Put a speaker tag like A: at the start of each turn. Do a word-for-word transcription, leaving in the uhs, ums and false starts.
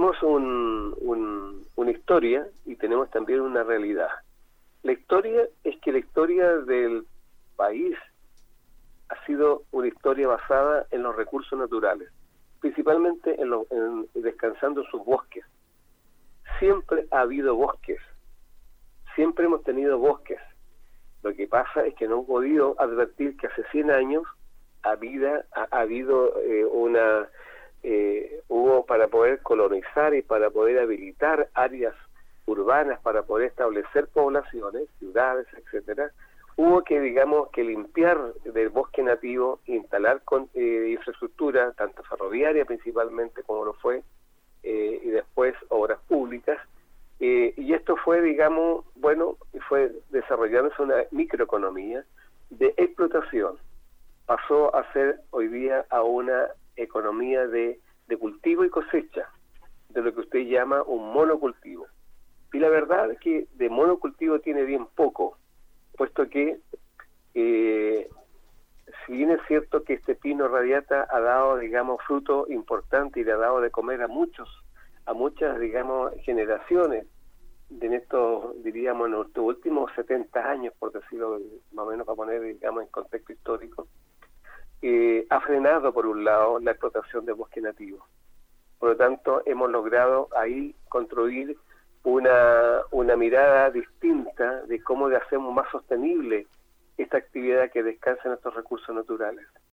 A: tenemos un, un, una historia y tenemos también una realidad. La historia es que la historia del país ha sido una historia basada en los recursos naturales, principalmente en, lo, en descansando en sus bosques. Siempre ha habido bosques, siempre hemos tenido bosques. Lo que pasa es que no hemos podido advertir que hace cien años ha habido, ha, ha habido eh, una... Eh, hubo para poder colonizar y para poder habilitar áreas urbanas, para poder establecer poblaciones, ciudades, etcétera, hubo que, digamos, que limpiar del bosque nativo, instalar con, eh, infraestructura, tanto ferroviaria principalmente como lo fue, eh, y después obras públicas, eh, y esto fue, digamos, bueno, fue desarrollándose una microeconomía de explotación. Pasó a ser hoy día a una economía de, de cultivo y cosecha, de lo que usted llama un monocultivo. Y la verdad es que de monocultivo tiene bien poco, puesto que eh, si bien es cierto que este pino radiata ha dado, digamos, fruto importante y le ha dado de comer a muchos, a muchas, digamos, generaciones, de en estos, diríamos, en estos últimos setenta años, por decirlo más o menos para poner, digamos, en contexto histórico, Eh, ha frenado por un lado la explotación de bosque nativo. Por lo tanto, hemos logrado ahí construir una, una mirada distinta de cómo le hacemos más sostenible esta actividad que descansa en estos recursos naturales.